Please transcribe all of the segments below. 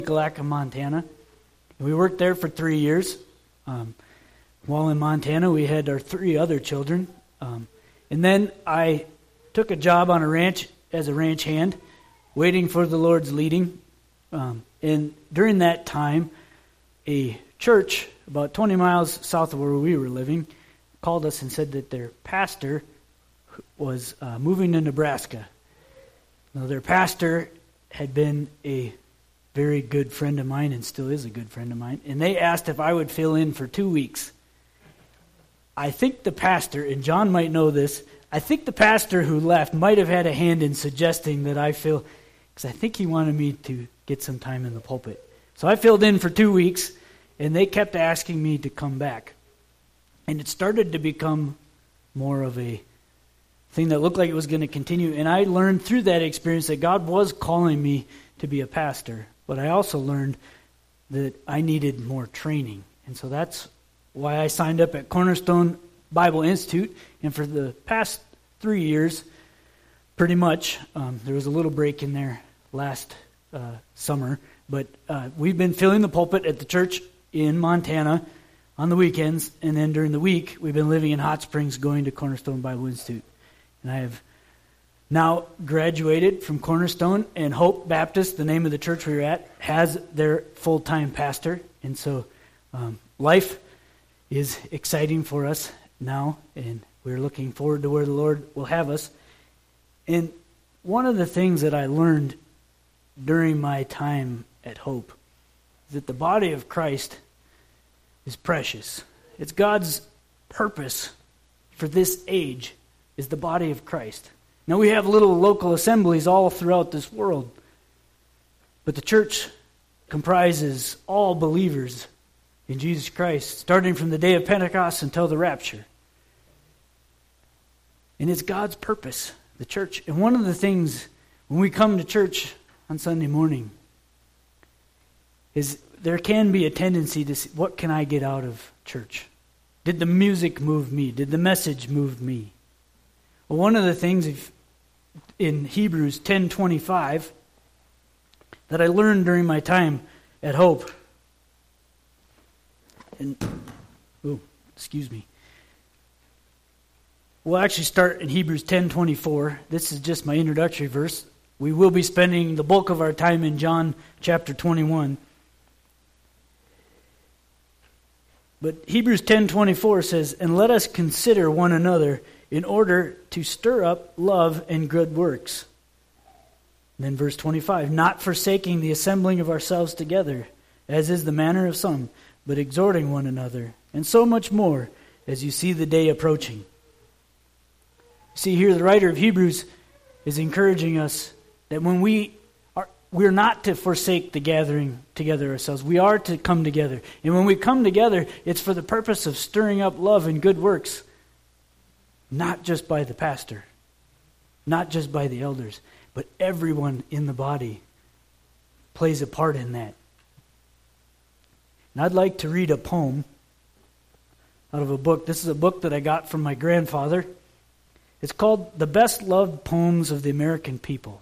Galacta, Montana. We worked there for 3 years. While in Montana, we had our 3 other children. And then I took a job on a ranch as a ranch hand, waiting for the Lord's leading. And during that time, a church about 20 miles south of where we were living called us and said that their pastor was moving to Nebraska. Now, their pastor had been a very good friend of mine and still is a good friend of mine. And they asked if I would fill in for 2 weeks. I think the pastor, and John might know this, I think the pastor who left might have had a hand in suggesting that I fill, because I think he wanted me to get some time in the pulpit. So I filled in for 2 weeks, and they kept asking me to come back. And it started to become more of a thing that looked like it was going to continue. And I learned through that experience that God was calling me to be a pastor. But I also learned that I needed more training. And so that's why I signed up at Cornerstone Bible Institute. And for the past 3 years, pretty much, there was a little break in there last summer. But we've been filling the pulpit at the church in Montana on the weekends. And then during the week, we've been living in Hot Springs going to Cornerstone Bible Institute. And I have now graduated from Cornerstone, and Hope Baptist, the name of the church we were at, has their full-time pastor. And so life is exciting for us now, and we're looking forward to where the Lord will have us. And one of the things that I learned during my time at Hope is that the body of Christ is precious. It's God's purpose for this age is the body of Christ. Now, we have little local assemblies all throughout this world, but the church comprises all believers in Jesus Christ, starting from the day of Pentecost until the rapture. And it's God's purpose, the church. And one of the things when we come to church on Sunday morning is there can be a tendency to see, what can I get out of church? Did the music move me? Did the message move me? Well, one of the things in Hebrews 10:25 that I learned during my time at Hope, and excuse me. We'll actually start in Hebrews 10:24. This is just my introductory verse. We will be spending the bulk of our time in John chapter 21. But Hebrews 10:24 says, "And let us consider one another in order to stir up love and good works." And then verse 25, "Not forsaking the assembling of ourselves together, as is the manner of some, but exhorting one another, and so much more as you see the day approaching." See here, the writer of Hebrews is encouraging us that when we're not to forsake the gathering together ourselves. We are to come together. And when we come together, it's for the purpose of stirring up love and good works. Not just by the pastor, not just by the elders, but everyone in the body plays a part in that. And I'd like to read a poem out of a book. This is a book that I got from my grandfather. It's called The Best Loved Poems of the American People.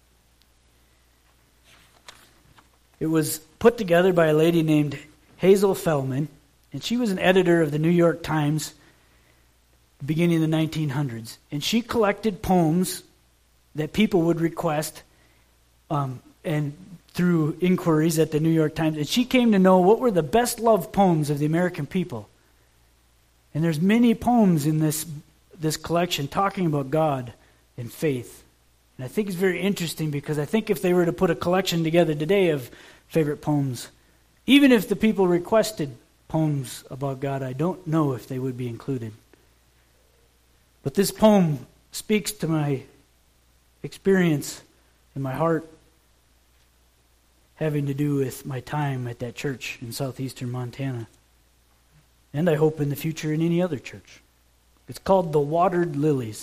It was put together by a lady named Hazel Feldman, and she was an editor of the New York Times beginning in the 1900s. And she collected poems that people would request and through inquiries at the New York Times. And she came to know what were the best loved poems of the American people. And there's many poems in this collection talking about God and faith. And I think it's very interesting because I think if they were to put a collection together today of favorite poems, even if the people requested poems about God, I don't know if they would be included. But this poem speaks to my experience in my heart having to do with my time at that church in southeastern Montana. And I hope in the future in any other church. It's called The Watered Lilies.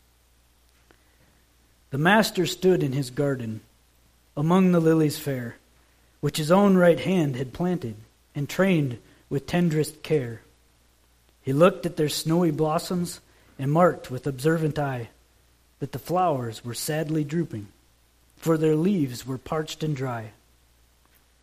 The Master stood in his garden among the lilies fair, which his own right hand had planted and trained with tenderest care. He looked at their snowy blossoms and marked with observant eye that the flowers were sadly drooping, for their leaves were parched and dry.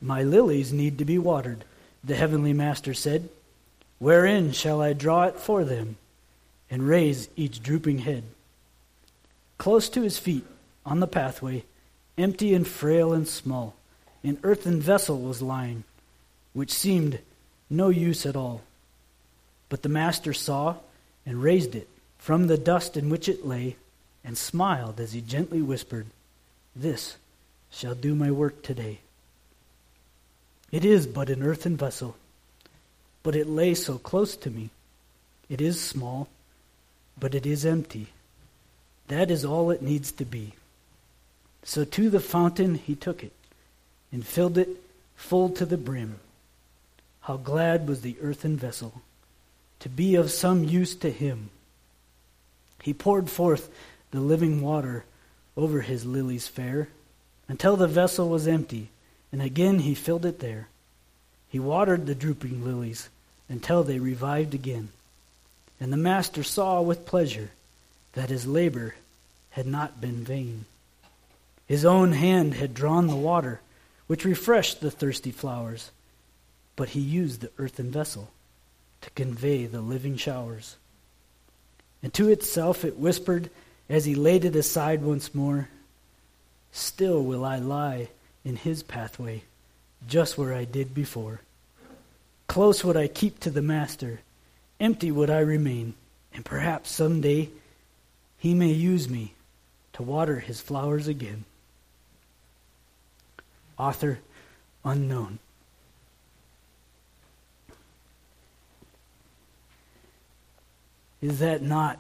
My lilies need to be watered, the heavenly master said. Wherein shall I draw it for them and raise each drooping head? Close to his feet, on the pathway, empty and frail and small, an earthen vessel was lying, which seemed no use at all. But the master saw and raised it from the dust in which it lay, and smiled as he gently whispered, This shall do my work today. It is but an earthen vessel, but it lay so close to me. It is small, but it is empty. That is all it needs to be. So to the fountain he took it, and filled it full to the brim. How glad was the earthen vessel to be of some use to him. He poured forth the living water over his lilies fair, until the vessel was empty, and again he filled it there. He watered the drooping lilies until they revived again. And the master saw with pleasure that his labor had not been vain. His own hand had drawn the water, which refreshed the thirsty flowers, but he used the earthen vessel to convey the living showers. And to itself it whispered, as he laid it aside once more, Still will I lie in his pathway, just where I did before. Close would I keep to the master, empty would I remain, and perhaps someday he may use me to water his flowers again. Author unknown. Is that not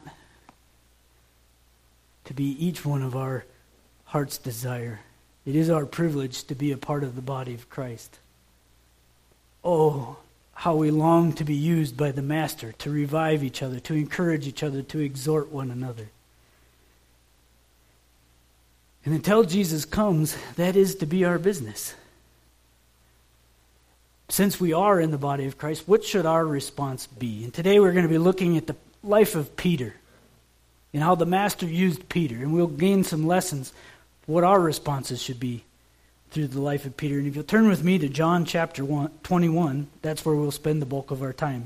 to be each one of our heart's desire? It is our privilege to be a part of the body of Christ. Oh, how we long to be used by the Master to revive each other, to encourage each other, to exhort one another. And until Jesus comes, that is to be our business. Since we are in the body of Christ, what should our response be? And today we're going to be looking at the life of Peter and how the Master used Peter. And we'll gain some lessons what our responses should be through the life of Peter. And if you'll turn with me to John chapter 21, that's where we'll spend the bulk of our time.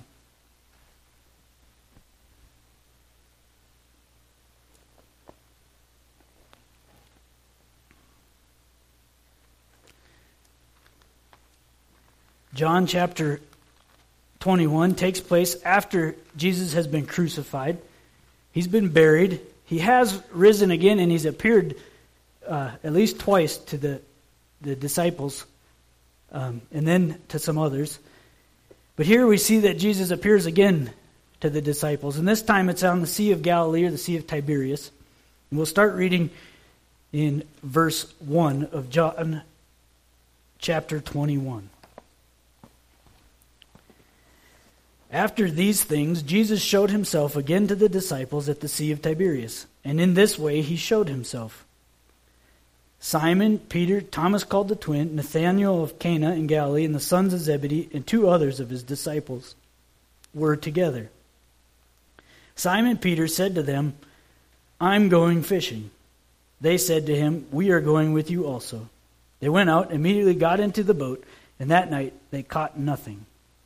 John chapter 21 takes place after Jesus has been crucified. He's been buried. He has risen again, and he's appeared at least twice to the disciples, and then to some others. But here we see that Jesus appears again to the disciples, and this time it's on the Sea of Galilee, or the Sea of Tiberias. And we'll start reading in verse 1 of John chapter 21. After these things, Jesus showed himself again to the disciples at the Sea of Tiberias, and in this way he showed himself. Simon, Peter, Thomas called the twin, Nathanael of Cana in Galilee, and the sons of Zebedee, and two others of his disciples were together. Simon Peter said to them, I'm going fishing. They said to him, We are going with you also. They went out, immediately got into the boat, and that night they caught nothing.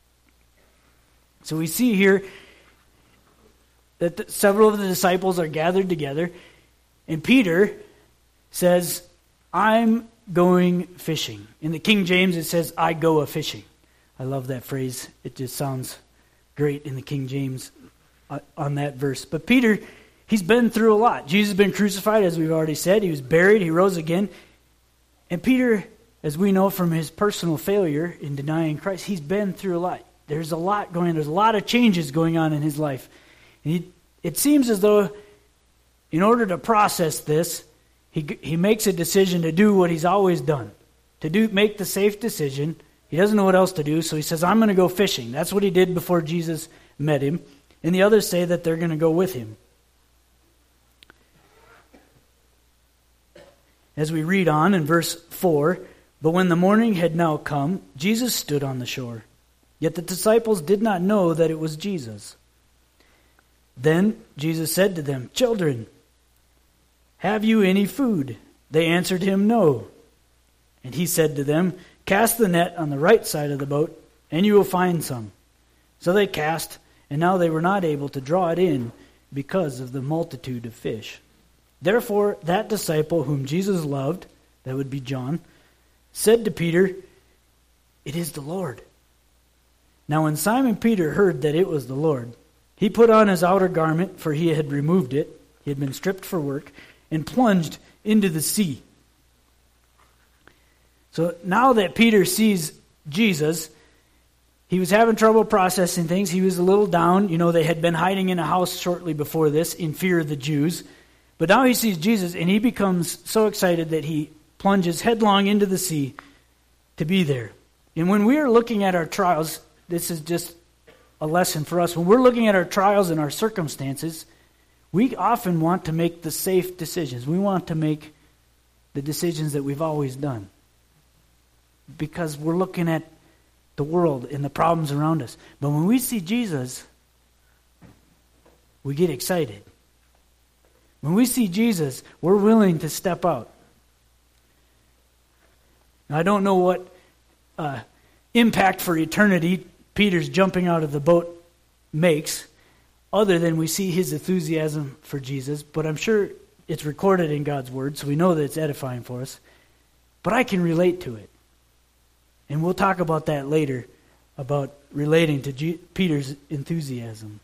So we see here that several of the disciples are gathered together, and Peter says, I'm going fishing. In the King James it says, I go a-fishing. I love that phrase. It just sounds great in the King James on that verse. But Peter, he's been through a lot. Jesus has been crucified, as we've already said. He was buried. He rose again. And Peter, as we know from his personal failure in denying Christ, he's been through a lot. There's a lot going on. There's a lot of changes going on in his life. And it seems as though in order to process this, he makes a decision to do what he's always done. Make the safe decision. He doesn't know what else to do, so he says, I'm going to go fishing. That's what he did before Jesus met him. And the others say that they're going to go with him. As we read on in verse 4, But when the morning had now come, Jesus stood on the shore. Yet the disciples did not know that it was Jesus. Then Jesus said to them, Children, have you any food? They answered him, No. And he said to them, cast the net on the right side of the boat, and you will find some. So they cast, and now they were not able to draw it in because of the multitude of fish. Therefore, that disciple whom Jesus loved, that would be John, said to Peter, "It is the Lord." Now when Simon Peter heard that it was the Lord, he put on his outer garment, for he had removed it, he had been stripped for work, and plunged into the sea. So now that Peter sees Jesus, he was having trouble processing things. He was a little down. You know, they had been hiding in a house shortly before this in fear of the Jews. But now he sees Jesus, and he becomes so excited that he plunges headlong into the sea to be there. And when we are looking at our trials, this is just a lesson for us. When we're looking at our trials and our circumstances, we often want to make the safe decisions. We want to make the decisions that we've always done, because we're looking at the world and the problems around us. But when we see Jesus, we get excited. When we see Jesus, we're willing to step out. Now, I don't know what impact for eternity Peter's jumping out of the boat makes, other than we see his enthusiasm for Jesus, but I'm sure it's recorded in God's Word, so we know that it's edifying for us. But I can relate to it. And we'll talk about that later, about relating to Peter's enthusiasm.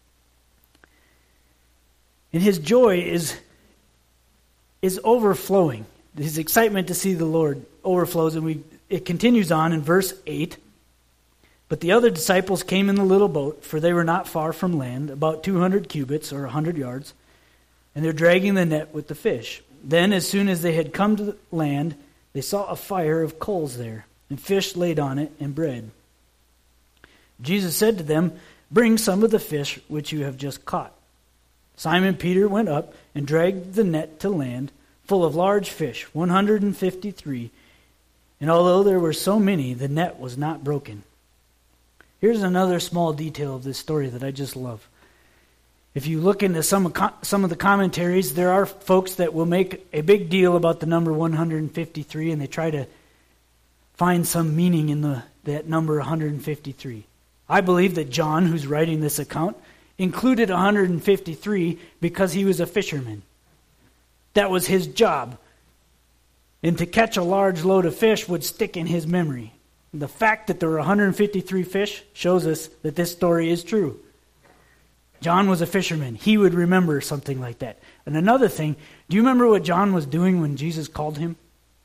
And his joy is overflowing. His excitement to see the Lord overflows, and it continues on in verse 8. But the other disciples came in the little boat, for they were not far from land, about 200 cubits or 100 yards, and they're dragging the net with the fish. Then, as soon as they had come to the land, they saw a fire of coals there, and fish laid on it, and bread. Jesus said to them, "Bring some of the fish which you have just caught." Simon Peter went up and dragged the net to land, full of large fish, 153. And although there were so many, the net was not broken. Here's another small detail of this story that I just love. If you look into some of the commentaries, there are folks that will make a big deal about the number 153, and they try to find some meaning in that number 153. I believe that John, who's writing this account, included 153 because he was a fisherman. That was his job. And to catch a large load of fish would stick in his memory. The fact that there were 153 fish shows us that this story is true. John was a fisherman. He would remember something like that. And another thing, do you remember what John was doing when Jesus called him?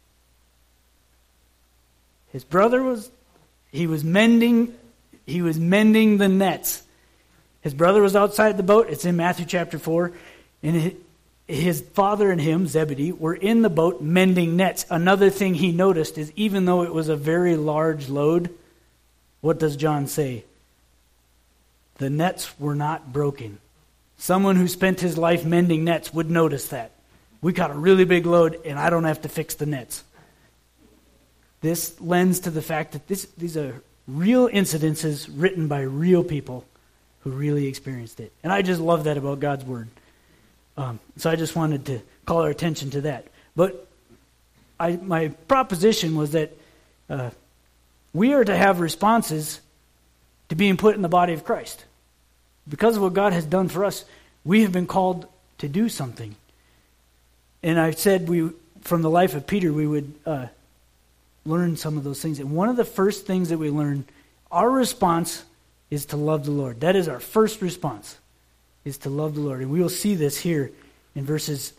His brother was mending the nets. His brother was outside the boat. It's in Matthew chapter 4. And his father and him, Zebedee, were in the boat mending nets. Another thing he noticed is even though it was a very large load, what does John say? The nets were not broken. Someone who spent his life mending nets would notice that. We got a really big load and I don't have to fix the nets. This lends to the fact that these are real incidences written by real people who really experienced it. And I just love that about God's Word. So I just wanted to call our attention to that. But my proposition was that we are to have responses to being put in the body of Christ. Because of what God has done for us, we have been called to do something. And I said from the life of Peter, we would learn some of those things. And one of the first things that we learn, our response is to love the Lord. That is our first response, is to love the Lord. And we will see this here in verse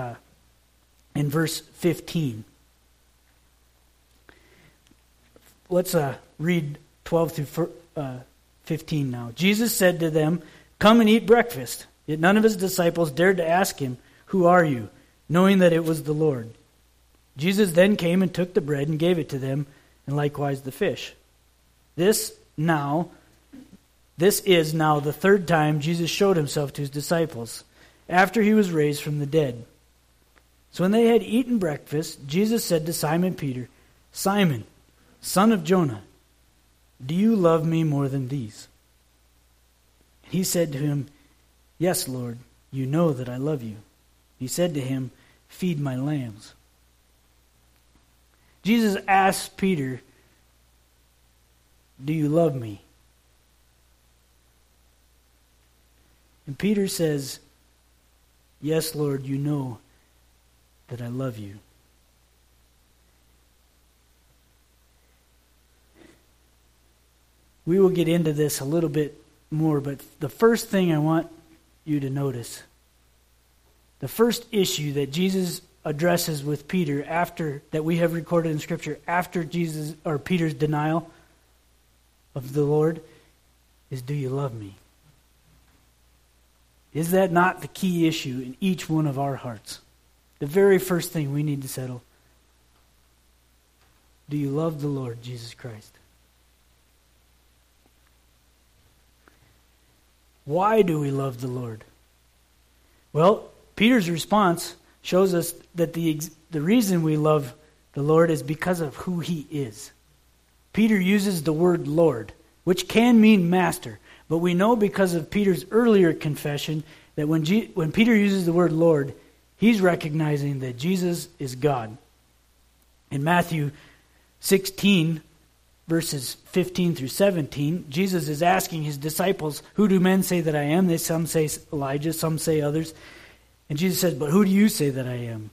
15. Let's read 12 through 15 now. Jesus said to them, "Come and eat breakfast." Yet none of his disciples dared to ask him, "Who are you?" knowing that it was the Lord. Jesus then came and took the bread and gave it to them, and likewise the fish. This is now the third time Jesus showed himself to his disciples, after he was raised from the dead. So when they had eaten breakfast, Jesus said to Simon Peter, "Simon, son of Jonah, do you love me more than these?" And he said to him, "Yes, Lord, you know that I love you." He said to him, "Feed my lambs." Jesus asks Peter, do you love me? And Peter says, yes, Lord, you know that I love you. We will get into this a little bit more, but the first thing I want you to notice, the first issue that Jesus addresses with Peter after that we have recorded in Scripture after Jesus or Peter's denial of the Lord is, do you love me? Is that not the key issue in each one of our hearts? The very first thing we need to settle. Do you love the Lord Jesus Christ? Why do we love the Lord? Well, Peter's response shows us that the reason we love the Lord is because of who he is. Peter uses the word Lord, which can mean master. But we know because of Peter's earlier confession that when Peter uses the word Lord, he's recognizing that Jesus is God. In Matthew 16, verses 15 through 17, Jesus is asking his disciples, who do men say that I am? Some say Elijah, some say others. And Jesus says, but who do you say that I am?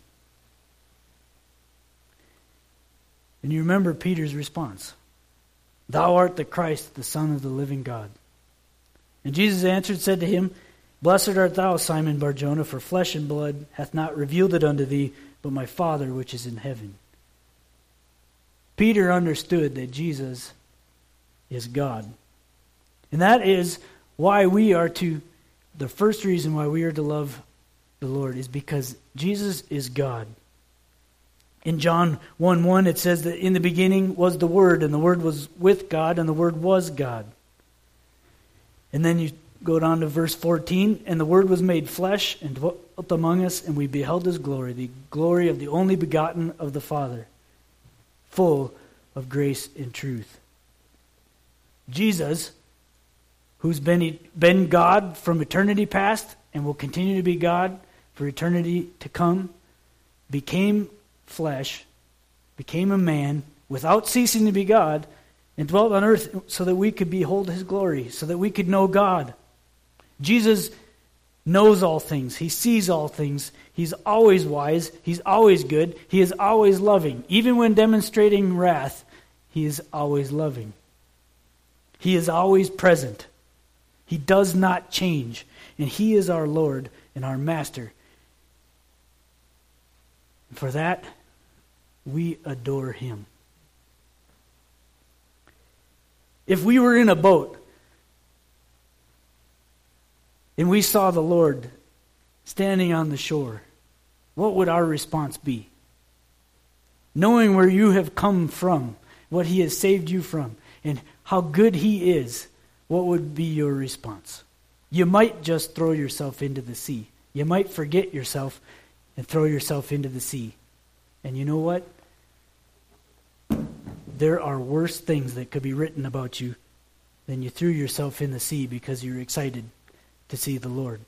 And you remember Peter's response. Thou art the Christ, the Son of the living God. And Jesus answered, said to him, Blessed art thou, Simon Bar-Jonah, for flesh and blood hath not revealed it unto thee, but my Father which is in heaven. Peter understood that Jesus is God. And that is why the first reason why we are to love the Lord is because Jesus is God. In John 1:1 it says that in the beginning was the Word, and the Word was with God, and the Word was God. And then you go down to verse 14, and the Word was made flesh and dwelt among us, and we beheld his glory, the glory of the only begotten of the Father, full of grace and truth. Jesus, who's been God from eternity past and will continue to be God for eternity to come, became flesh, became a man without ceasing to be God, and dwelt on earth so that we could behold his glory, so that we could know God. Jesus knows all things. He sees all things. He's always wise. He's always good. He is always loving. Even when demonstrating wrath, he is always loving. He is always present. He does not change. And he is our Lord and our Master. And for that, we adore him. If we were in a boat and we saw the Lord standing on the shore, what would our response be? Knowing where you have come from, what he has saved you from, and how good he is, what would be your response? You might just throw yourself into the sea. You might forget yourself and throw yourself into the sea. And you know what? There are worse things that could be written about you than you threw yourself in the sea because you're excited to see the Lord.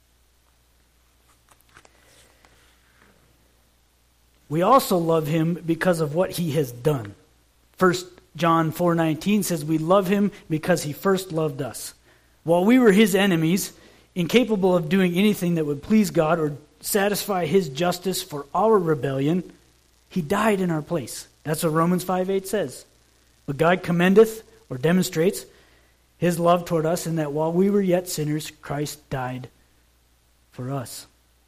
We also love him because of what he has done. 1 John 4:19 says we love him because he first loved us. While we were his enemies, incapable of doing anything that would please God or satisfy his justice for our rebellion, he died in our place. That's what Romans 5:8 says. But God commendeth, or demonstrates, his love toward us in that while we were yet sinners, Christ died for us.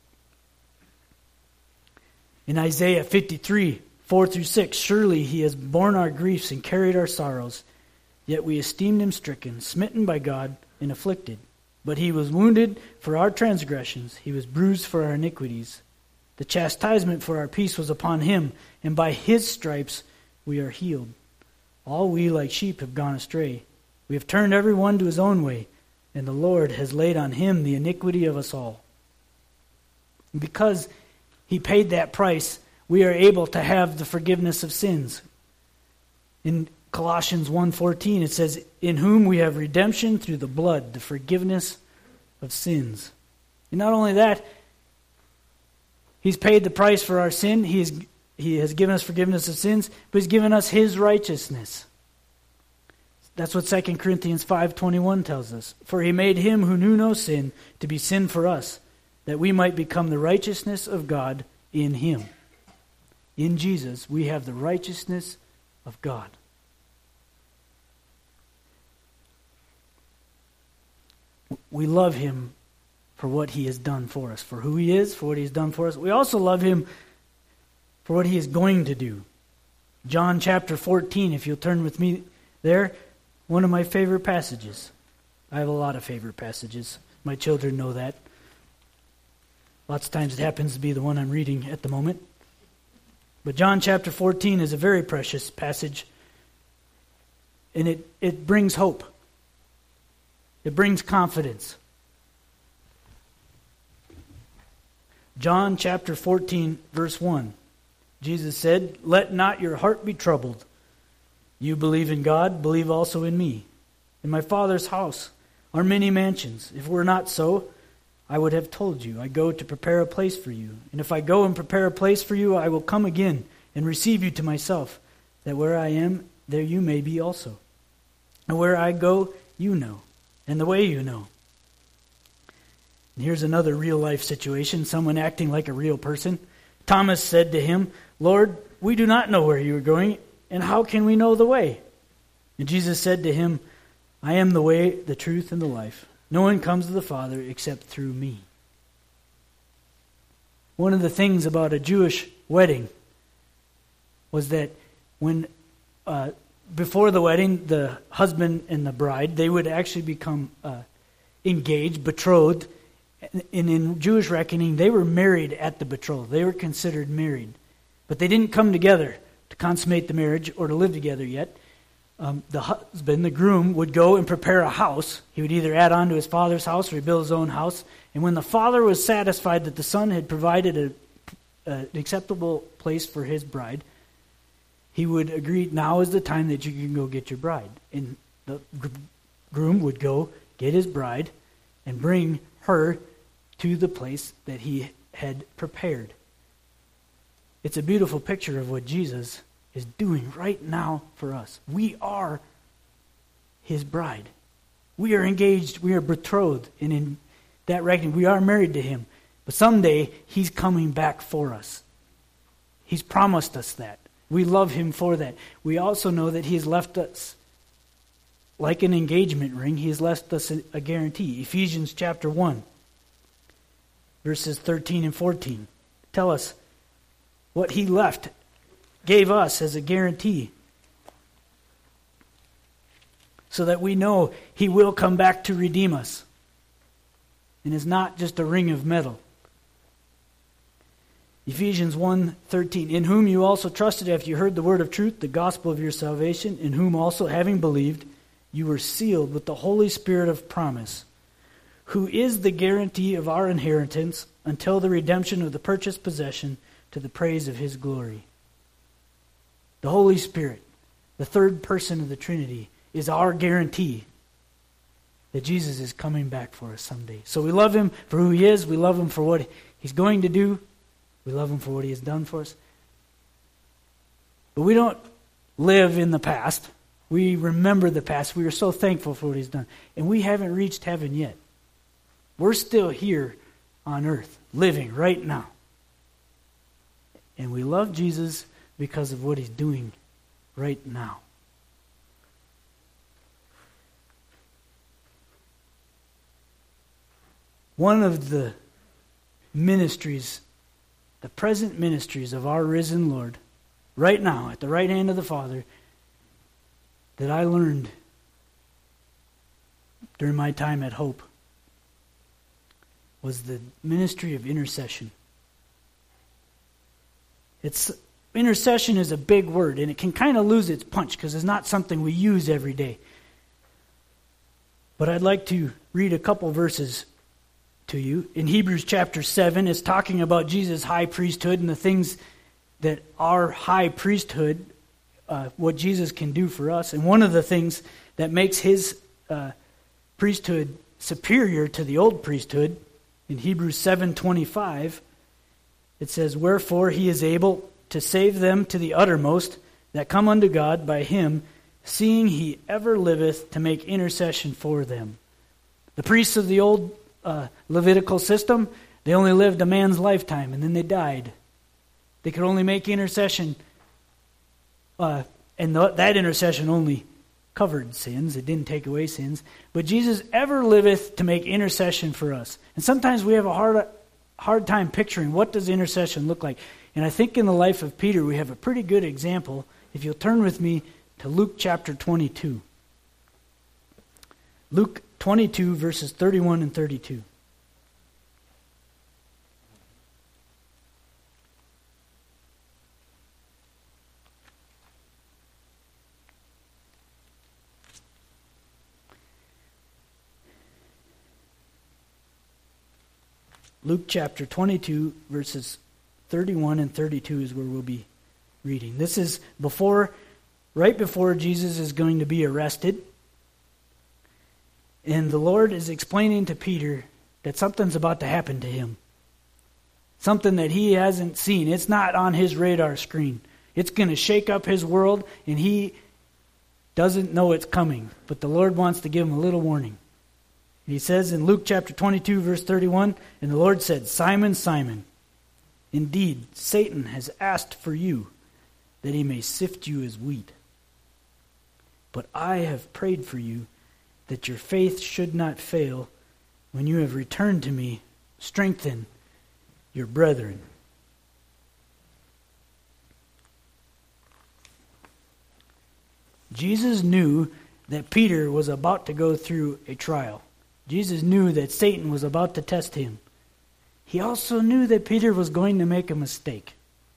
In Isaiah 53:4-6, surely he has borne our griefs and carried our sorrows, yet we esteemed him stricken, smitten by God, and afflicted. But he was wounded for our transgressions, he was bruised for our iniquities. The chastisement for our peace was upon him, and by his stripes we are healed. All we like sheep have gone astray. We have turned every one to his own way, and the Lord has laid on him the iniquity of us all. And because he paid that price, we are able to have the forgiveness of sins. In Colossians 1:14 it says, in whom we have redemption through the blood, the forgiveness of sins. And not only that, he's paid the price for our sin. He has He has given us forgiveness of sins, but He's given us His righteousness. That's what 2 Corinthians 5:21 tells us. For He made Him who knew no sin to be sin for us, that we might become the righteousness of God in Him. In Jesus, we have the righteousness of God. We love Him for what He has done for us, for who He is, for what He has done for us. We also love Him for what He is going to do. John chapter 14, if you'll turn with me there, one of my favorite passages. I have a lot of favorite passages. My children know that. Lots of times it happens to be the one I'm reading at the moment. But John chapter 14 is a very precious passage, and it brings hope. It brings confidence. John chapter 14, verse 1. Jesus said, "Let not your heart be troubled. You believe in God, believe also in me. In my Father's house are many mansions. If it were not so, I would have told you. I go to prepare a place for you. And if I go and prepare a place for you, I will come again and receive you to myself, that where I am, there you may be also. And where I go, you know, and the way you know." And here's another real-life situation, someone acting like a real person. Thomas said to Him, "Lord, we do not know where you are going, and how can we know the way?" And Jesus said to him, "I am the way, the truth, and the life. No one comes to the Father except through me." One of the things about a Jewish wedding was that when before the wedding, the husband and the bride, they would actually become engaged, betrothed. And in Jewish reckoning, they were married at the betrothal. They were considered married. But they didn't come together to consummate the marriage or to live together yet. The husband, the groom, would go and prepare a house. He would either add on to his father's house or he'd build his own house. And when the father was satisfied that the son had provided an acceptable place for his bride, he would agree, now is the time that you can go get your bride. And the groom would go get his bride and bring her to the place that he had prepared. It's a beautiful picture of what Jesus is doing right now for us. We are His bride. We are engaged, we are betrothed, and in that reckoning, we are married to Him. But someday, He's coming back for us. He's promised us that. We love Him for that. We also know that He has left us, like an engagement ring, He has left us a guarantee. Ephesians chapter 1, verses 13 and 14 tell us what He gave us as a guarantee, so that we know He will come back to redeem us. And it's not just a ring of metal. Ephesians 1:13, "In whom you also trusted after you heard the word of truth, the gospel of your salvation, in whom also, having believed, you were sealed with the Holy Spirit of promise, who is the guarantee of our inheritance until the redemption of the purchased possession, to the praise of His glory." The Holy Spirit, the third person of the Trinity, is our guarantee that Jesus is coming back for us someday. So we love Him for who He is. We love Him for what He's going to do. We love Him for what He has done for us. But we don't live in the past. We remember the past. We are so thankful for what He's done. And we haven't reached heaven yet. We're still here on earth, living right now. And we love Jesus because of what He's doing right now. One of the ministries, the present ministries of our risen Lord, right now, at the right hand of the Father, that I learned during my time at Hope, was the ministry of intercession. Intercession is a big word, and it can kind of lose its punch because it's not something we use every day. But I'd like to read a couple verses to you. In Hebrews chapter 7, it's talking about Jesus' high priesthood and the things that our high priesthood, what Jesus can do for us. And one of the things that makes His priesthood superior to the old priesthood, in Hebrews 7:25, it says, "Wherefore He is able to save them to the uttermost that come unto God by him, seeing he ever liveth to make intercession for them. The priests of the old Levitical system, they only lived a man's lifetime, and then they died. They could only make intercession, and that intercession only covered sins. It didn't take away sins. But Jesus ever liveth to make intercession for us. And sometimes we have a hard time picturing what does intercession look like. And I think in the life of Peter we have a pretty good example. If you'll turn with me to Luke chapter 22. Luke 22 verses 31 and 32. Luke chapter 22, verses 31 and 32 is where we'll be reading. This is right before Jesus is going to be arrested. And the Lord is explaining to Peter that something's about to happen to him. Something that he hasn't seen. It's not on his radar screen. It's going to shake up his world, and he doesn't know it's coming. But the Lord wants to give him a little warning. He says in Luke chapter 22, verse 31, and the Lord said, Simon, Simon, indeed, Satan has asked for you, that he may sift you as wheat. But I have prayed for you, that your faith should not fail. When you have returned to me, strengthen your brethren. Jesus knew that Peter was about to go through a trial. Jesus knew that Satan was about to test him. He also knew that Peter was going to make a mistake.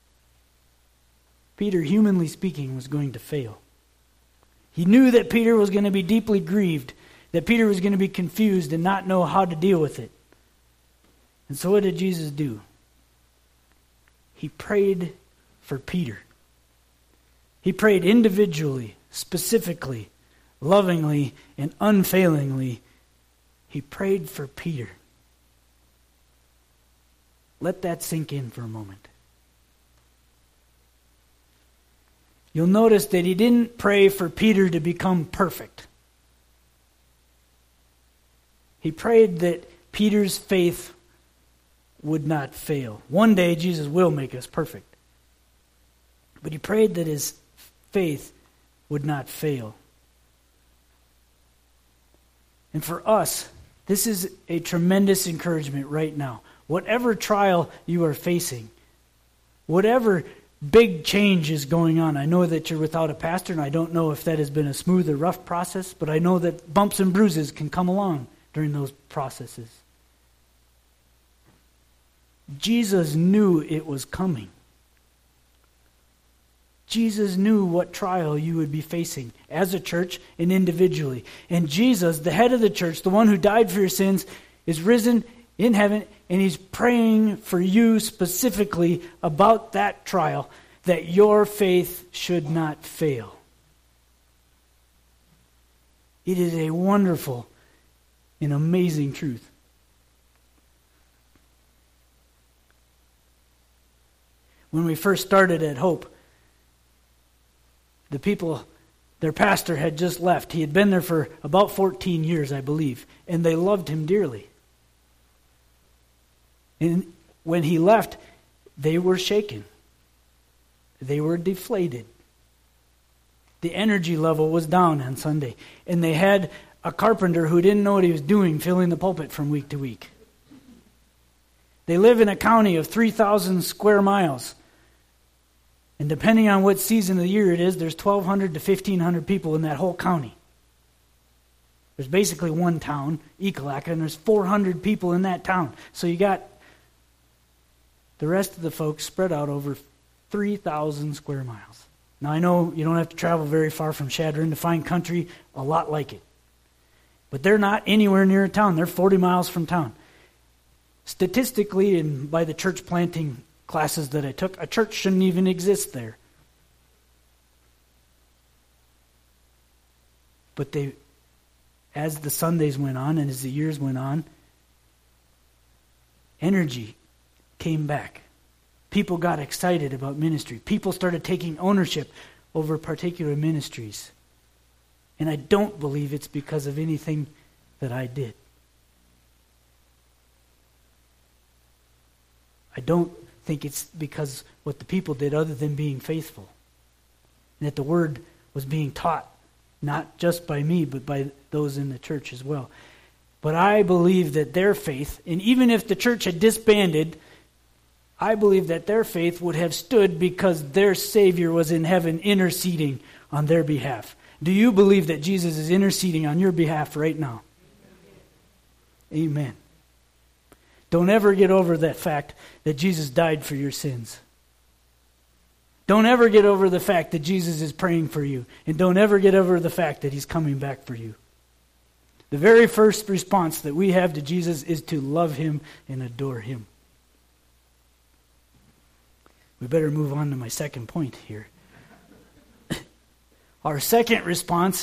Peter, humanly speaking, was going to fail. He knew that Peter was going to be deeply grieved, that Peter was going to be confused and not know how to deal with it. And so what did Jesus do? He prayed for Peter. He prayed individually, specifically, lovingly, and unfailingly. He prayed for Peter. Let that sink in for a moment. You'll notice that he didn't pray for Peter to become perfect. He prayed that Peter's faith would not fail. One day Jesus will make us perfect. But he prayed that his faith would not fail. And for us, this is a tremendous encouragement right now. Whatever trial you are facing, whatever big change is going on. I know that you're without a pastor, and I don't know if that has been a smooth or rough process, but I know that bumps and bruises can come along during those processes. Jesus knew it was coming. Jesus knew what trial you would be facing as a church and individually. And Jesus, the head of the church, the one who died for your sins, is risen in heaven, and he's praying for you specifically about that trial, that your faith should not fail. It is a wonderful and amazing truth. When we first started at Hope, the people, their pastor had just left. He had been there for about 14 years, I believe, and they loved him dearly. And when he left, they were shaken. They were deflated. The energy level was down on Sunday. And they had a carpenter who didn't know what he was doing filling the pulpit from week to week. They live in a county of 3,000 square miles. And depending on what season of the year it is, there's 1,200 to 1,500 people in that whole county. There's basically one town, Ekalaka, and there's 400 people in that town. So you got the rest of the folks spread out over 3,000 square miles. Now I know you don't have to travel very far from Chadron to find country a lot like it. But they're not anywhere near a town. They're 40 miles from town. Statistically, and by the church planting classes that I took, a church shouldn't even exist there. But as the Sundays went on and as the years went on, energy came back. people got excited about ministry. People started taking ownership over particular ministries. And I don't believe it's because of anything that I did. I don't think it's because what the people did other than being faithful. And that the word was being taught, not just by me, but by those in the church as well. But I believe that their faith, and even if the church had disbanded, I believe that their faith would have stood because their Savior was in heaven interceding on their behalf. Do you believe that Jesus is interceding on your behalf right now? Amen. Don't ever get over that fact that Jesus died for your sins. Don't ever get over the fact that Jesus is praying for you. And don't ever get over the fact that He's coming back for you. The very first response that we have to Jesus is to love Him and adore Him. We better move on to my second point here. Our second response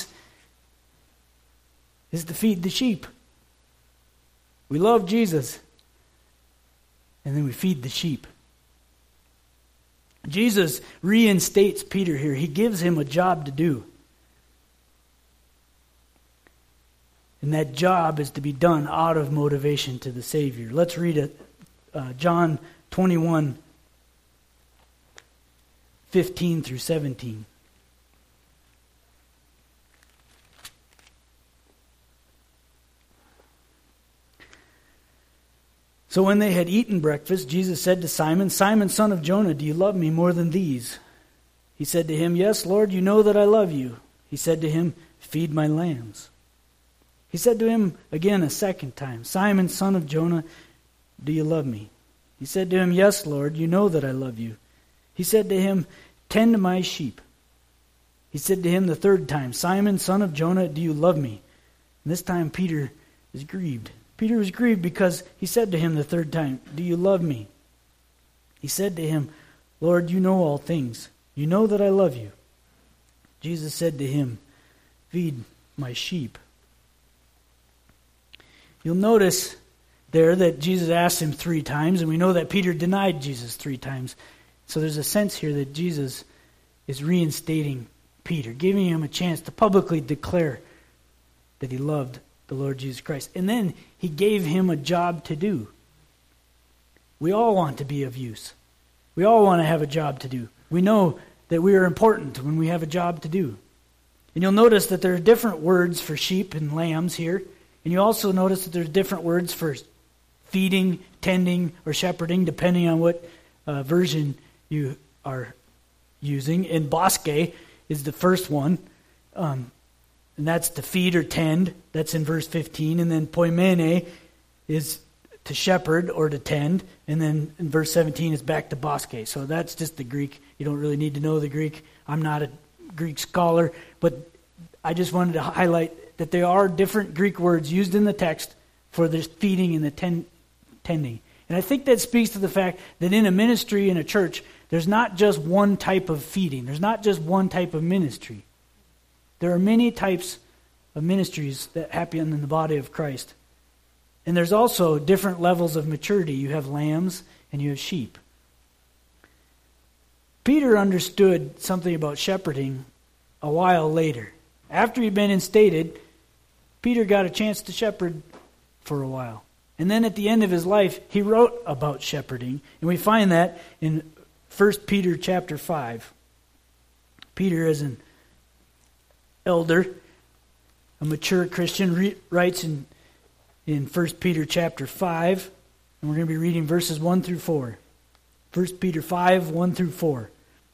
is to feed the sheep. We love Jesus, and then we feed the sheep. Jesus reinstates Peter here. He gives him a job to do. And that job is to be done out of motivation to the Savior. Let's read it. John 21, 15 through 17. So when they had eaten breakfast, Jesus said to Simon, Simon, son of Jonah, do you love me more than these? He said to him, Yes, Lord, you know that I love you. He said to him, Feed my lambs. He said to him again a second time, Simon, son of Jonah, do you love me? He said to him, Yes, Lord, you know that I love you. He said to him, Tend my sheep. He said to him the third time, Simon, son of Jonah, do you love me? And this time Peter is grieved. Peter was grieved because he said to him the third time, Do you love me? He said to him, Lord, you know all things. You know that I love you. Jesus said to him, Feed my sheep. You'll notice there that Jesus asked him 3 times, and we know that Peter denied Jesus 3 times. So there's a sense here that Jesus is reinstating Peter, giving him a chance to publicly declare that he loved the Lord Jesus Christ. And then he gave him a job to do. We all want to be of use. We all want to have a job to do. We know that we are important when we have a job to do. And you'll notice that there are different words for sheep and lambs here. And you also notice that there's different words for feeding, tending, or shepherding, depending on what version you are using. And bosque is the first one. And that's to feed or tend. That's in verse 15. And then poimene is to shepherd or to tend. And then in verse 17 is back to bosque. So that's just the Greek. You don't really need to know the Greek. I'm not a Greek scholar. But I just wanted to highlight that there are different Greek words used in the text for the feeding and the tending. And I think that speaks to the fact that in a ministry, in a church, there's not just one type of feeding. There's not just one type of ministry. There are many types of ministries that happen in the body of Christ. And there's also different levels of maturity. You have lambs and you have sheep. Peter understood something about shepherding a while later. After he'd been instated, Peter got a chance to shepherd for a while. And then at the end of his life, he wrote about shepherding. And we find that in 1 Peter chapter 5. Peter is an elder, a mature Christian, writes in 1 Peter chapter 5, and we're going to be reading verses 1 through 4. 1 Peter 5, 1 through 4.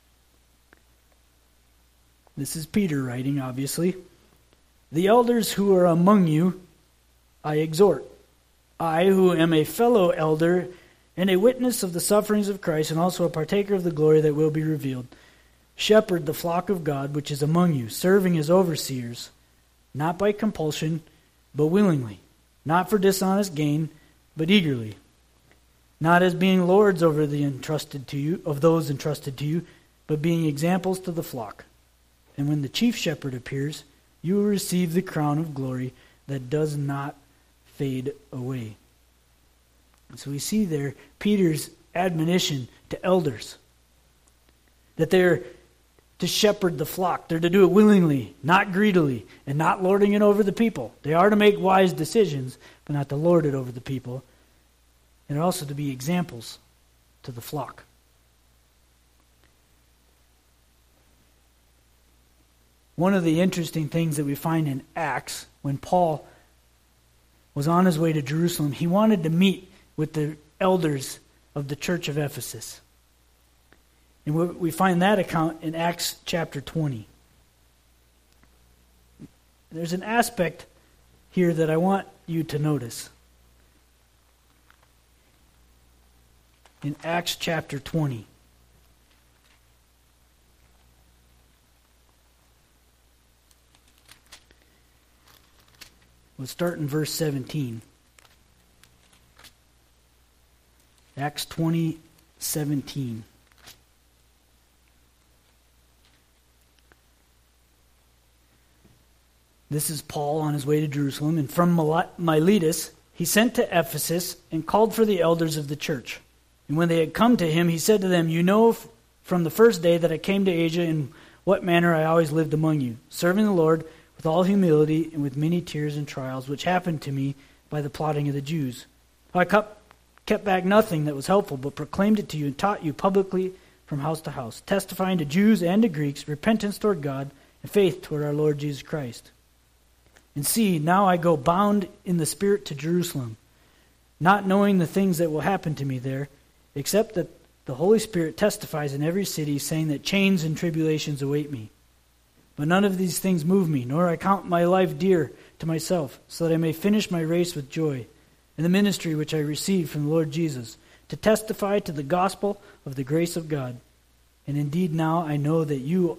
This is Peter writing, obviously. The elders who are among you, I exhort. I, who am a fellow elder and a witness of the sufferings of Christ, and also a partaker of the glory that will be revealed, shepherd the flock of God which is among you, serving as overseers, not by compulsion, but willingly, not for dishonest gain, but eagerly, not as being lords over the entrusted to you, of those entrusted to you, but being examples to the flock. And when the chief shepherd appears, you will receive the crown of glory that does not fade away. So we see there Peter's admonition to to elders. That they're to shepherd the flock. They're to do it willingly, not greedily, and not lording it over the people. They are to make wise decisions, but not to lord it over the people. And they're also to be examples to the flock. One of the interesting things that we find in Acts, when Paul was on his way to Jerusalem, he wanted to meet with the elders of the church of Ephesus. And we find that account in Acts chapter 20. There's an aspect here that I want you to notice. In Acts chapter 20. We'll start in verse 17. Acts 20:17. This is Paul on his way to Jerusalem, and from Miletus he sent to Ephesus and called for the elders of the church. And when they had come to him, he said to them, "You know from the first day that I came to Asia in what manner I always lived among you, serving the Lord with all humility and with many tears and trials, which happened to me by the plotting of the Jews. I kept back nothing that was helpful, but proclaimed it to you and taught you publicly from house to house, testifying to Jews and to Greeks repentance toward God and faith toward our Lord Jesus Christ. And see, now I go bound in the Spirit to Jerusalem, not knowing the things that will happen to me there, except that the Holy Spirit testifies in every city, saying that chains and tribulations await me. But none of these things move me, nor I count my life dear to myself, so that I may finish my race with joy, and the ministry which I received from the Lord Jesus, to testify to the gospel of the grace of God. And indeed now I know that you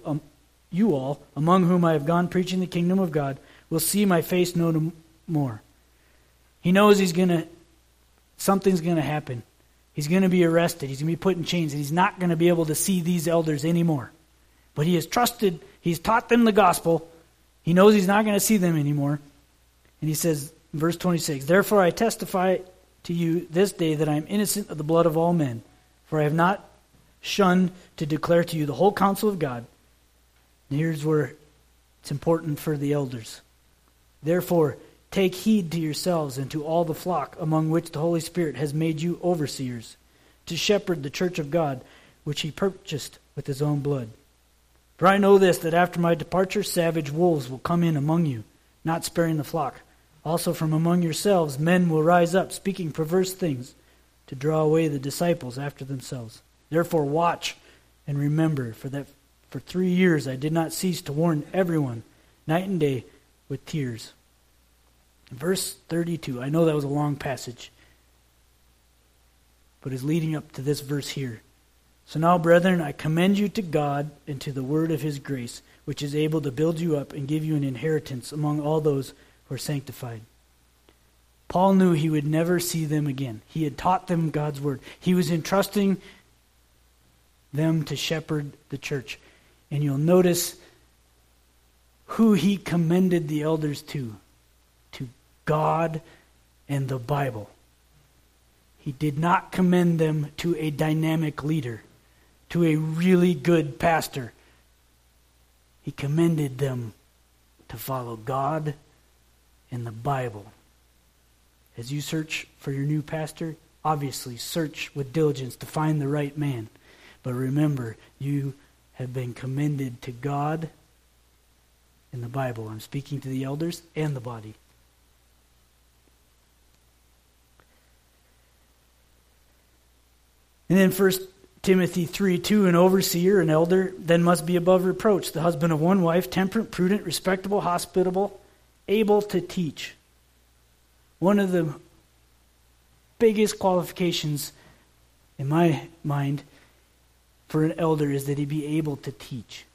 all, among whom I have gone preaching the kingdom of God, will see my face no more." He knows something's going to happen. He's going to be arrested. He's going to be put in chains, and he's not going to be able to see these elders anymore. But he has trusted, he's taught them the gospel. He knows he's not going to see them anymore. And he says, verse 26, "Therefore I testify to you this day that I am innocent of the blood of all men, for I have not shunned to declare to you the whole counsel of God." And here's where it's important for the elders. "Therefore, take heed to yourselves and to all the flock among which the Holy Spirit has made you overseers, to shepherd the church of God, which he purchased with his own blood. For I know this, that after my departure savage wolves will come in among you, not sparing the flock. Also from among yourselves men will rise up, speaking perverse things, to draw away the disciples after themselves. Therefore watch and remember, for that for 3 years I did not cease to warn everyone, night and day, with tears." Verse 32, I know that was a long passage, but it's leading up to this verse here. "So now, brethren, I commend you to God and to the word of his grace, which is able to build you up and give you an inheritance among all those who are sanctified." Paul knew he would never see them again. He had taught them God's word. He was entrusting them to shepherd the church. And you'll notice who he commended the elders to God and the Bible. He did not commend them to a dynamic leader, to a really good pastor. He commended them to follow God and the Bible. As you search for your new pastor, obviously search with diligence to find the right man. But remember, you have been commended to God and the Bible. I'm speaking to the elders and the body. And then 1 Timothy 3:2, "An overseer, an elder, then must be above reproach, the husband of one wife, temperate, prudent, respectable, hospitable, able to teach." One of the biggest qualifications in my mind for an elder is that he be able to teach.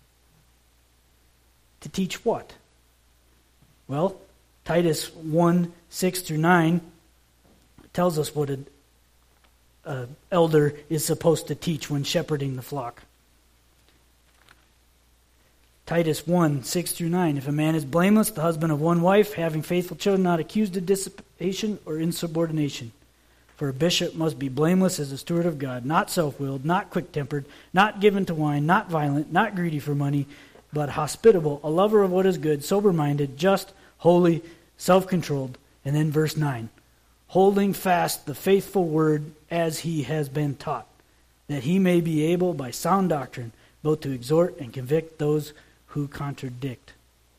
To teach what? Well, Titus 1:6-9 tells us what an elder is supposed to teach when shepherding the flock. Titus 1:6-9, "If a man is blameless, the husband of one wife, having faithful children, not accused of dissipation or insubordination. For a bishop must be blameless as a steward of God, not self-willed, not quick-tempered, not given to wine, not violent, not greedy for money, but hospitable, a lover of what is good, sober-minded, just, holy, self-controlled. And then verse 9, holding fast the faithful word as he has been taught, that he may be able by sound doctrine both to exhort and convict those who contradict.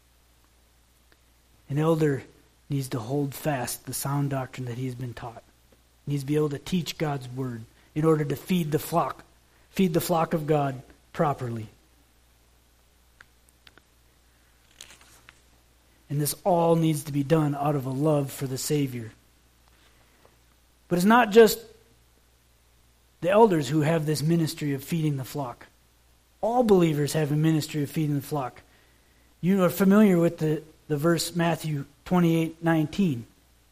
An elder needs to hold fast the sound doctrine that he has been taught. He needs to be able to teach God's word in order to feed the flock of God properly. And this all needs to be done out of a love for the Savior. But it's not just the elders who have this ministry of feeding the flock. All believers have a ministry of feeding the flock. You are familiar with the verse Matthew 28:19.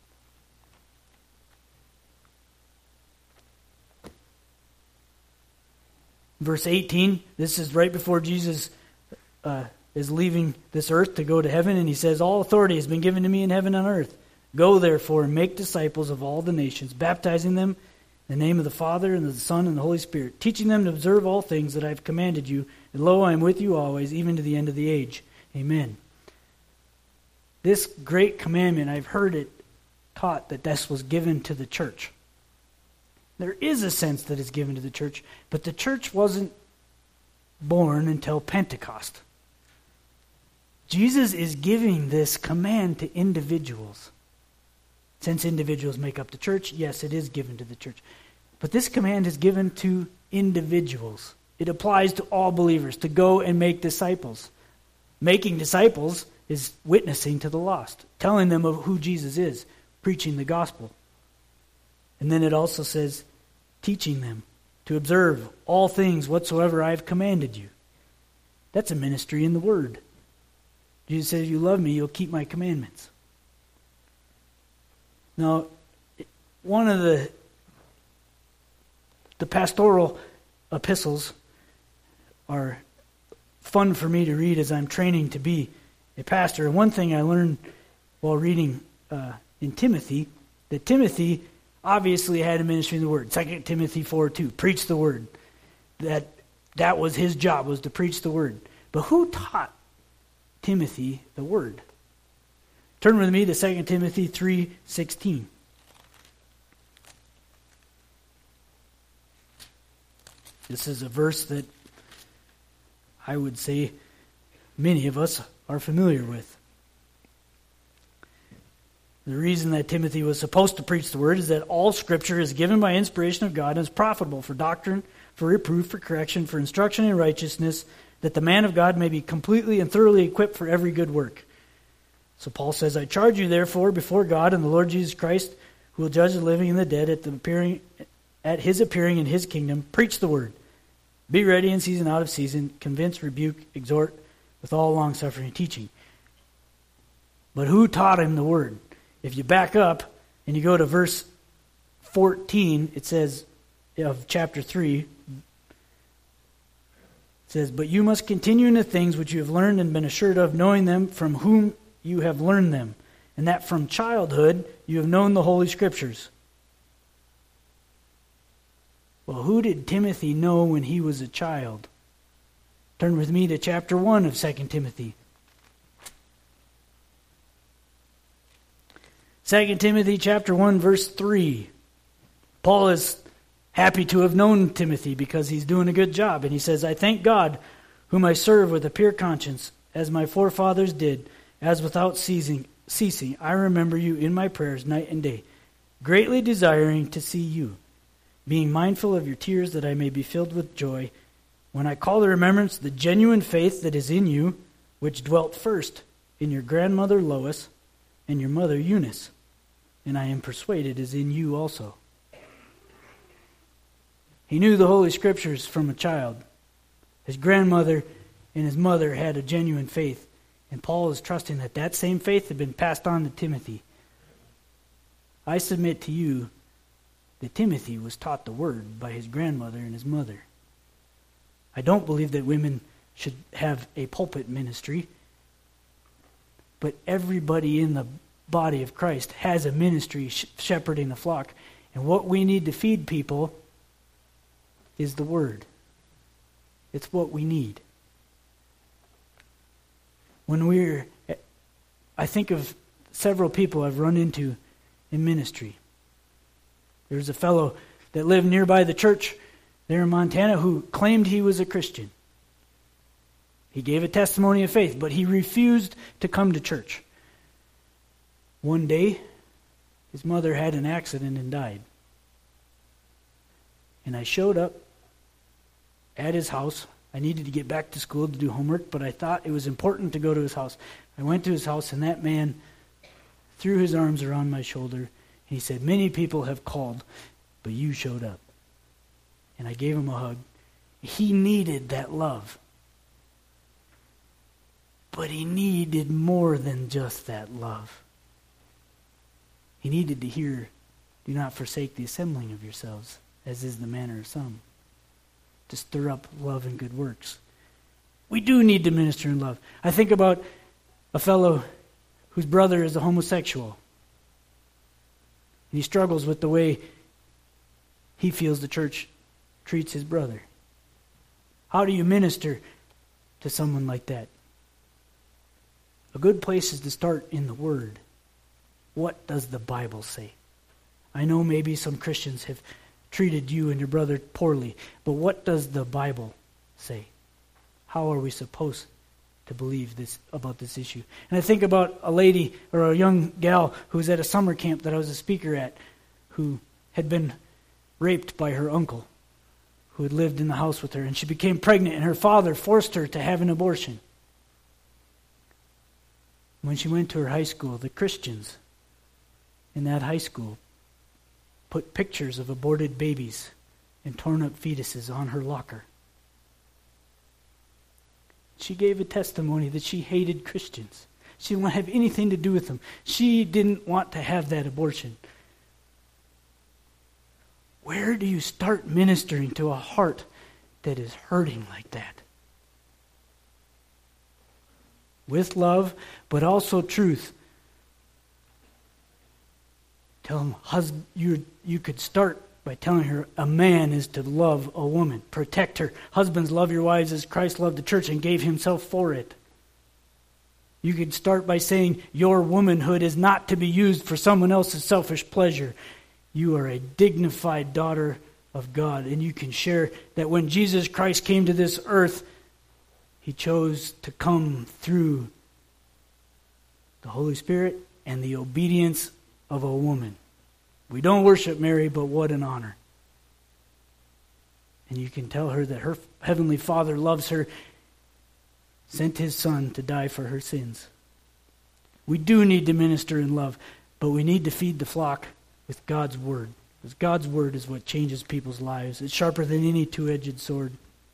Verse 18, this is right before Jesus is leaving this earth to go to heaven, and he says, all authority has been given to me in heaven and earth. Go therefore and make disciples of all the nations, baptizing them in the name of the Father and of the Son and the Holy Spirit, teaching them to observe all things that I have commanded you, and lo, I am with you always, even to the end of the age. Amen. This great commandment, I've heard it taught that this was given to the church. There is a sense that it's given to the church, but the church wasn't born until Pentecost. Jesus is giving this command to individuals. Since individuals make up the church, yes, it is given to the church. But this command is given to individuals. It applies to all believers to go and make disciples. Making disciples is witnessing to the lost, telling them of who Jesus is, preaching the gospel. And then it also says, teaching them to observe all things whatsoever I have commanded you. That's a ministry in the Word. Jesus says, you love me, you'll keep my commandments. Now, one of the pastoral epistles are fun for me to read as I'm training to be a pastor. And one thing I learned while reading in Timothy, that Timothy obviously had a ministry in the Word. 2 Timothy 4:2, preach the Word. That was his job, was to preach the Word. But who taught Timothy the Word? Turn with me to 2 Timothy 3:16. This is a verse that I would say many of us are familiar with. The reason that Timothy was supposed to preach the Word is that all Scripture is given by inspiration of God and is profitable for doctrine, for reproof, for correction, for instruction in righteousness, that the man of God may be completely and thoroughly equipped for every good work. So Paul says, I charge you therefore before God and the Lord Jesus Christ, who will judge the living and the dead at his appearing in his kingdom, preach the Word. Be ready in season, out of season, convince, rebuke, exhort, with all longsuffering and teaching. But who taught him the Word? If you back up and you go to verse 14, it says, of chapter 3, it says, but you must continue in the things which you have learned and been assured of, knowing them from whom you have learned them, and that from childhood you have known the Holy Scriptures. Well, who did Timothy know when he was a child? Turn with me to chapter 1 of 2 Timothy. 2 Timothy chapter 1, verse 3. Paul is happy to have known Timothy because he's doing a good job. And he says, I thank God, whom I serve with a pure conscience, as my forefathers did, as without ceasing, I remember you in my prayers night and day, greatly desiring to see you, being mindful of your tears, that I may be filled with joy, when I call to remembrance the genuine faith that is in you, which dwelt first in your grandmother Lois and your mother Eunice, and I am persuaded is in you also. He knew the Holy Scriptures from a child. His grandmother and his mother had a genuine faith, and Paul is trusting that that same faith had been passed on to Timothy. I submit to you that Timothy was taught the Word by his grandmother and his mother. I don't believe that women should have a pulpit ministry, but everybody in the body of Christ has a ministry shepherding the flock. And what we need to feed people is the Word. It's what we need. I think of several people I've run into in ministry. There's a fellow that lived nearby the church there in Montana who claimed he was a Christian. He gave a testimony of faith, but he refused to come to church. One day, his mother had an accident and died. And I showed up at his house. I needed to get back to school to do homework, but I thought it was important to go to his house. I went to his house, and that man threw his arms around my shoulder, and he said, "Many people have called, but you showed up." And I gave him a hug. He needed that love. But he needed more than just that love. He needed to hear, "Do not forsake the assembling of yourselves, as is the manner of some," to stir up love and good works. We do need to minister in love. I think about a fellow whose brother is a homosexual. And he struggles with the way he feels the church treats his brother. How do you minister to someone like that? A good place is to start in the Word. What does the Bible say? I know maybe some Christians have treated you and your brother poorly, but what does the Bible say? How are we supposed to believe this about this issue? And I think about a lady or a young gal who was at a summer camp that I was a speaker at, who had been raped by her uncle, who had lived in the house with her, and she became pregnant, and her father forced her to have an abortion. When she went to her high school, the Christians in that high school put pictures of aborted babies and torn up fetuses on her locker. She gave a testimony that she hated Christians. She didn't want to have anything to do with them. She didn't want to have that abortion. Where do you start ministering to a heart that is hurting like that? With love, but also truth. Tell them, you could start by telling her a man is to love a woman, protect her. Husbands, love your wives as Christ loved the church and gave himself for it. You could start by saying your womanhood is not to be used for someone else's selfish pleasure. You are a dignified daughter of God, and you can share that when Jesus Christ came to this earth, he chose to come through the Holy Spirit and the obedience of a woman. We don't worship Mary, but what an honor. And you can tell her that her heavenly Father loves her, sent his Son to die for her sins. We do need to minister in love, but we need to feed the flock with God's Word. Because God's Word is what changes people's lives. It's sharper than any two-edged sword.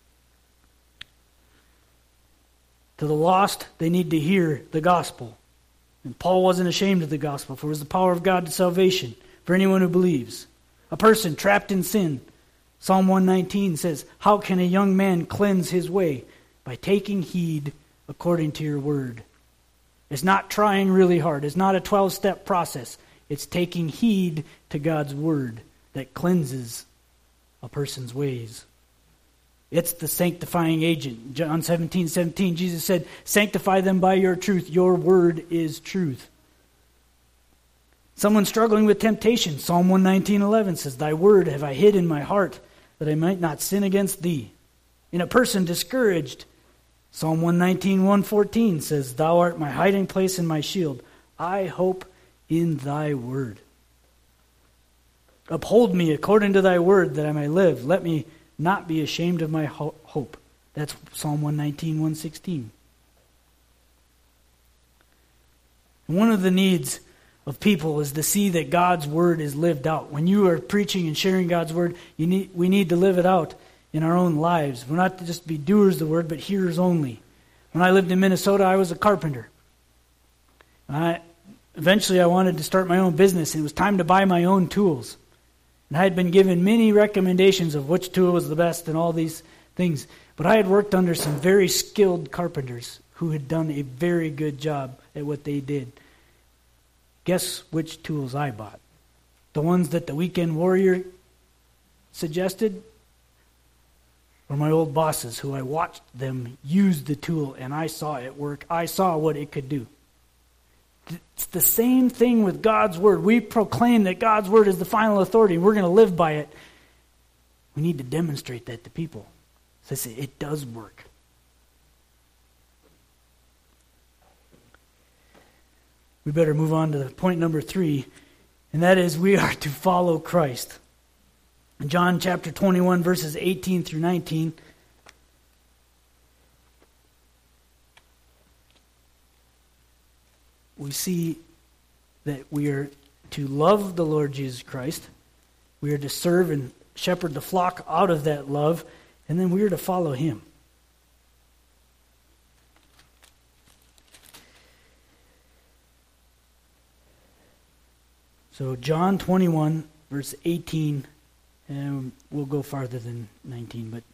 To the lost, they need to hear the gospel. And Paul wasn't ashamed of the gospel, for it was the power of God to salvation for anyone who believes. A person trapped in sin. Psalm 119 says, "How can a young man cleanse his way? By taking heed according to your word." It's not trying really hard. It's not a 12-step process. It's taking heed to God's word that cleanses a person's ways. It's the sanctifying agent. John 17:17, Jesus said, "Sanctify them by your truth. Your word is truth." Someone struggling with temptation. Psalm 119:11 says, "Thy word have I hid in my heart, that I might not sin against thee." In a person discouraged, Psalm 119:114 says, "Thou art my hiding place and my shield. I hope in thy word. Uphold me according to thy word, that I may live. Let me not be ashamed of my hope." That's Psalm 119:116. And one of the needs of people is to see that God's word is lived out. When you are preaching and sharing God's word, we need to live it out in our own lives. We're not to just be doers of the word, but hearers only. When I lived in Minnesota, I was a carpenter. Eventually I wanted to start my own business, and it was time to buy my own tools. And I had been given many recommendations of which tool was the best and all these things. But I had worked under some very skilled carpenters who had done a very good job at what they did. Guess which tools I bought? The ones that the weekend warrior suggested were my old bosses, who I watched them use the tool and I saw it work. I saw what it could do. It's the same thing with God's Word. We proclaim that God's Word is the final authority. We're going to live by it. We need to demonstrate that to people. So it does work. We better move on to point number 3, and that is we are to follow Christ. In John chapter 21, verses 18 through 19, we see that we are to love the Lord Jesus Christ. We are to serve and shepherd the flock out of that love, and then we are to follow Him. So John 21, verse 18, and we'll go farther than 19, but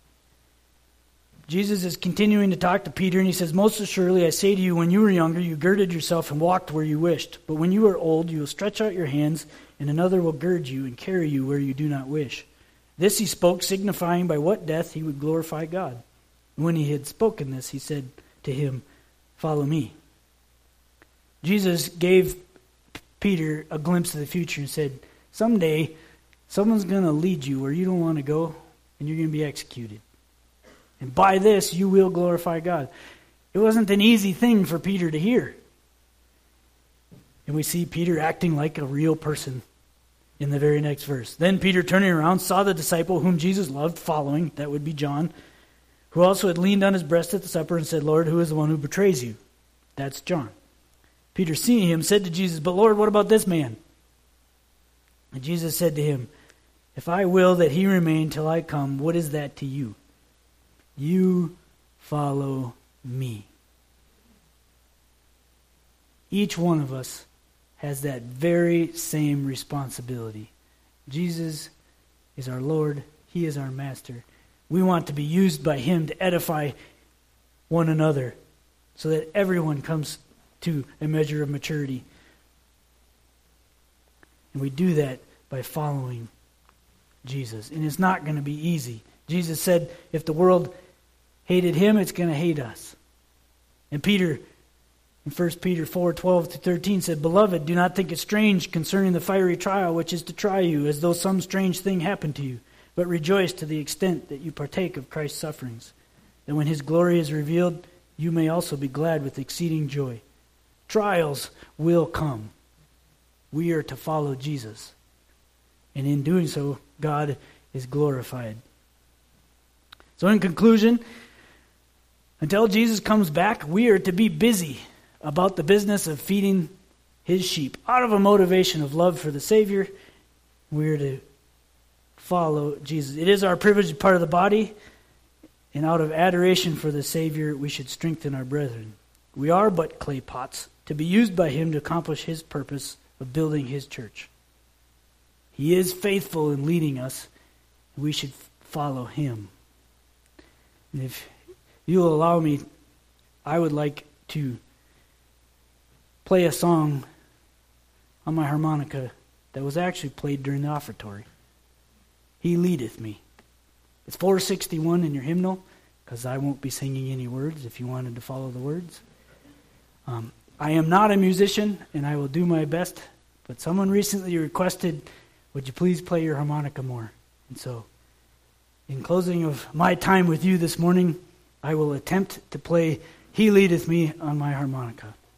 Jesus is continuing to talk to Peter, and he says, "Most assuredly I say to you, when you were younger, you girded yourself and walked where you wished. But when you are old, you will stretch out your hands, and another will gird you and carry you where you do not wish." This he spoke, signifying by what death he would glorify God. And when he had spoken this, he said to him, "Follow me." Jesus gave Peter a glimpse of the future and said, someday someone's going to lead you where you don't want to go, and you're going to be executed. And by this, you will glorify God. It wasn't an easy thing for Peter to hear. And we see Peter acting like a real person in the very next verse. Then Peter, turning around, saw the disciple whom Jesus loved following, that would be John, who also had leaned on his breast at the supper and said, "Lord, who is the one who betrays you?" That's John. Peter, seeing him, said to Jesus, "But Lord, what about this man?" And Jesus said to him, "If I will that he remain till I come, what is that to you? You follow me." Each one of us has that very same responsibility. Jesus is our Lord. He is our Master. We want to be used by Him to edify one another so that everyone comes to a measure of maturity. And we do that by following Jesus. And it's not going to be easy. Jesus said if the world hated Him, it's going to hate us. And Peter, in 1 Peter 4:12-13 said, "Beloved, do not think it strange concerning the fiery trial which is to try you, as though some strange thing happened to you, but rejoice to the extent that you partake of Christ's sufferings, that when His glory is revealed, you may also be glad with exceeding joy." Trials will come. We are to follow Jesus. And in doing so, God is glorified. So in conclusion, until Jesus comes back, we are to be busy about the business of feeding His sheep. Out of a motivation of love for the Savior, we are to follow Jesus. It is our privileged part of the body, and out of adoration for the Savior, we should strengthen our brethren. We are but clay pots to be used by Him to accomplish His purpose of building His church. He is faithful in leading us, and we should follow Him. And if you will allow me, I would like to play a song on my harmonica that was actually played during the offertory. "He Leadeth Me." It's 461 in your hymnal, because I won't be singing any words if you wanted to follow the words. I am not a musician, and I will do my best, but someone recently requested, would you please play your harmonica more? And so, in closing of my time with you this morning, I will attempt to play "He Leadeth Me" on my harmonica.